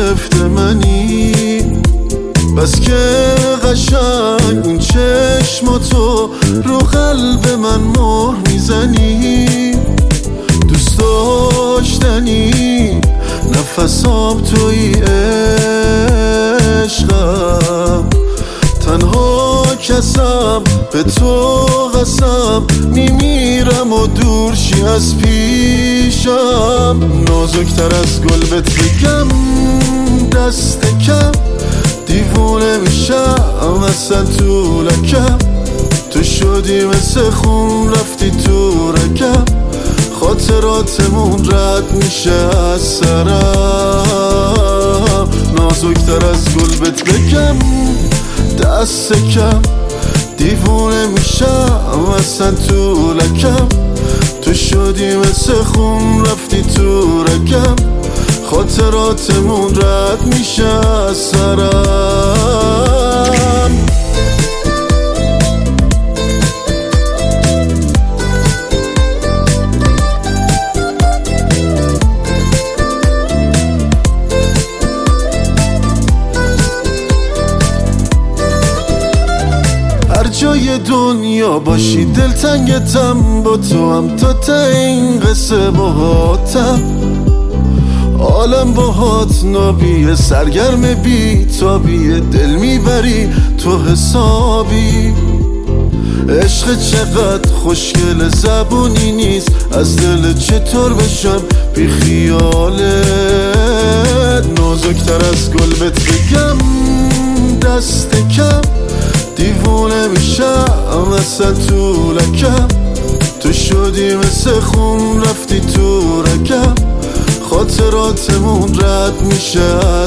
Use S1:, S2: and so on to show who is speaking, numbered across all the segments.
S1: گرفته منی، بس که قشنگ اون چشماتو رو قلب من مهر میزنی. دوست داشتنی نفسام توی عشقم، تنها کسم به تو قسم، میمیرم و دور شی از پیشم. نازکتر از گل بهت بگم دست کم، دیوونه میشم اصلا تو لکم. تو شدی مثل خون رفتی تو رکم، خاطراتمون رد میشه از سرم. نازکتر از گل بهت بگم دست کم، دیوونه میشم اصلا تو لکم. تو شدی مثل خون رفتی تو رکم، خاطراتمون رد میشه از سرم. هر جای دنیا باشی دلتنگتم، با تو هم تا ته این قصه باهاتم. عالم باهات نابیه، سرگرم بی تابیه، دل میبری تو حسابی. عشق چقدر خوشگل زبونی نیست، از دل چطور بشم بی خیالت. نازکتر از گل بهت بگم دست کم، دیوونه میشم اصلا تو لکم. تو شدی مثل خون رفتی تو رکم، خاطراتمون رد میشه از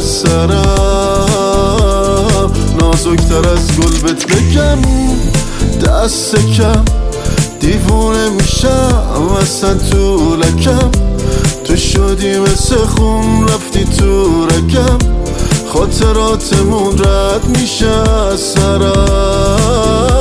S1: سرم. نازکتر از گل بهت بگم دست کم، دیوونه میشم اصلا تو لکم. تو شدی مثل خون رفتی تو رکم، خاطراتمون رد میشه از سرم.